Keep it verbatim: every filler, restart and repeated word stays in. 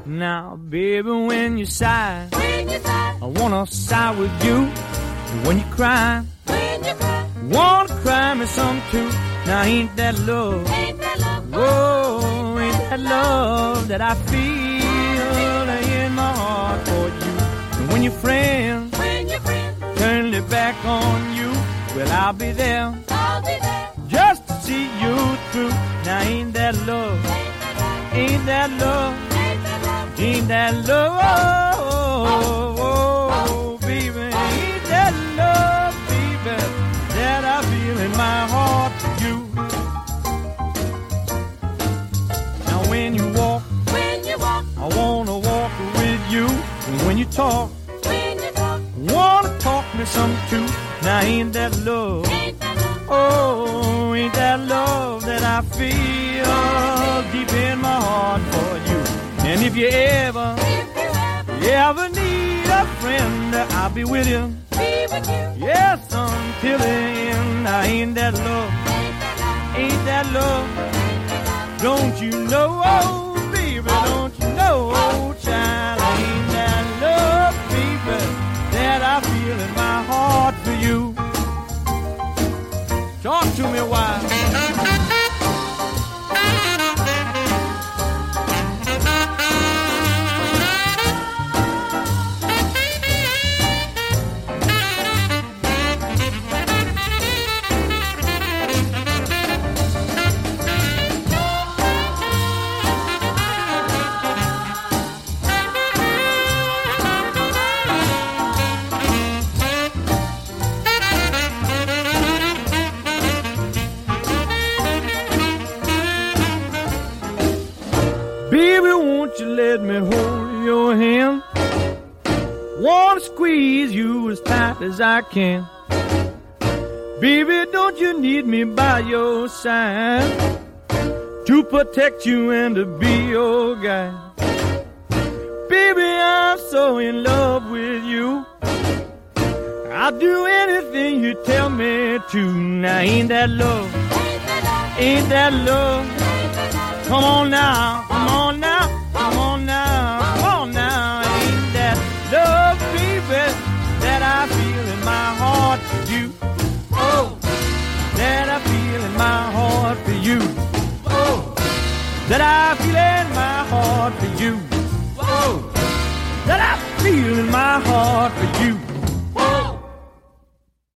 Now, baby, when you sigh, when you sigh, I wanna sigh with you. When you cry, when you cry, wanna cry me some too. Now, ain't that love? ain't that love? Whoa, ain't that love that I feel in my heart for you? And when your friends, When your friend, turn their back on you, well, I'll be there I'll be there. just to see you through. Now, ain't that love? Ain't that love? Ain't that love? Ain't that love? Ain't that love? Oh, baby, ain't that love, baby, that I feel in my heart for you? Now, when you walk, When you walk, I wanna walk with you. And when you talk, when you talk, wanna talk me some too. Now, ain't that love? ain't that love? Oh, ain't that love that I feel deep in my heart for you? And if you ever, If you ever you ever need a friend, I'll be with you. be with you, Yes, until the end. Now, ain't that love? ain't that love? Ain't that love? Don't you know, oh, baby, don't you know, oh, child, ain't that love, baby, that I feel in my heart for you? Talk to me a while. Baby, won't you let me hold your hand? Wanna squeeze you as tight as I can. Baby, don't you need me by your side to protect you and to be your guy? Baby, I'm so in love with you. I'll do anything you tell me to. Now, ain't that love? Ain't that love? Come on now, come on now, come on now, come on now. Ain't that love, baby, that I feel in my heart for you? Oh, that I feel in my heart for you. Oh, that I feel in my heart for you. Oh, that I feel in my heart for